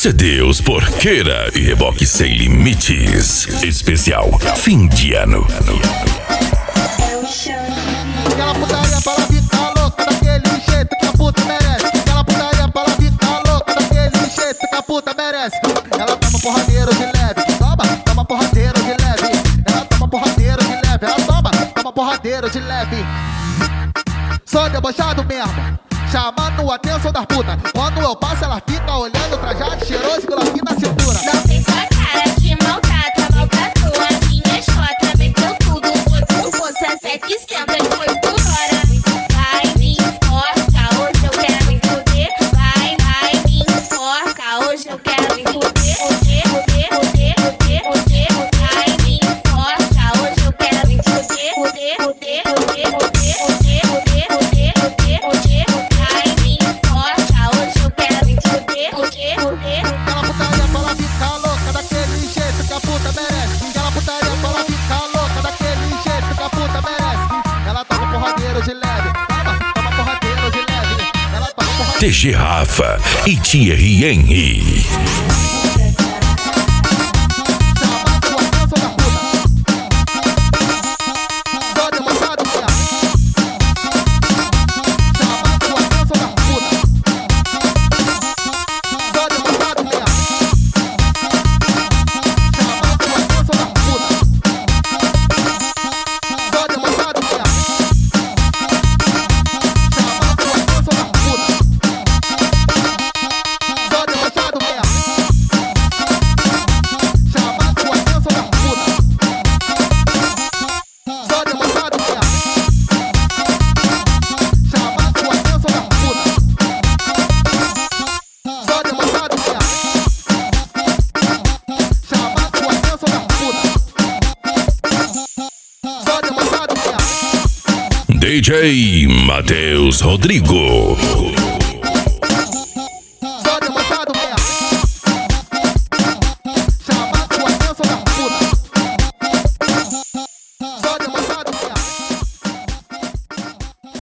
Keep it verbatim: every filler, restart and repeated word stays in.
C Ds Porqueira e Reboque Sem Limites. Especial fim de ano. Aquela putaria pra ela ficar louca daquele jeito que a puta merece. Aquela putaria pra ela ficar louca daquele jeito que a puta merece. Ela toma porradeiro de leve, toma, toma porradeiro de leve. Ela toma porradeiro de leve, ela toma, toma porradeiro de leve. Sou debochado mesmo, chamando a atenção das putas. Quando eu passo ela fica olhando, trajado cheiroso com aqui na cintura. Não tem sua cara de maltrata, maltratou a minha escota. Meteu tudo, foi por força, sete senta e foi por hora. Vai me enforca, hoje eu quero me fuder. Vai, vai me enforca, hoje eu quero me fuder. Fuder, fuder, fuder, fuder, fuder. Vai me enforca, hoje eu quero me fuder. Fuder, fuder, fuder, fuder, fuder, fuder, fuder, fuder, fuder. Vai me enforca, hoje eu quero me fuder. Fuder, fuder. Aquela putaria pra ela ficar louca daquele jeito que a puta merece. Aquela putaria pra ela ficar louca daquele jeito que a puta merece. Ela toma porradeiro de leve, toma, toma porradeiro de leve. Ela toma porradeiro. T G Rafa e Thierry Henry. D J Matheus Rodrigo.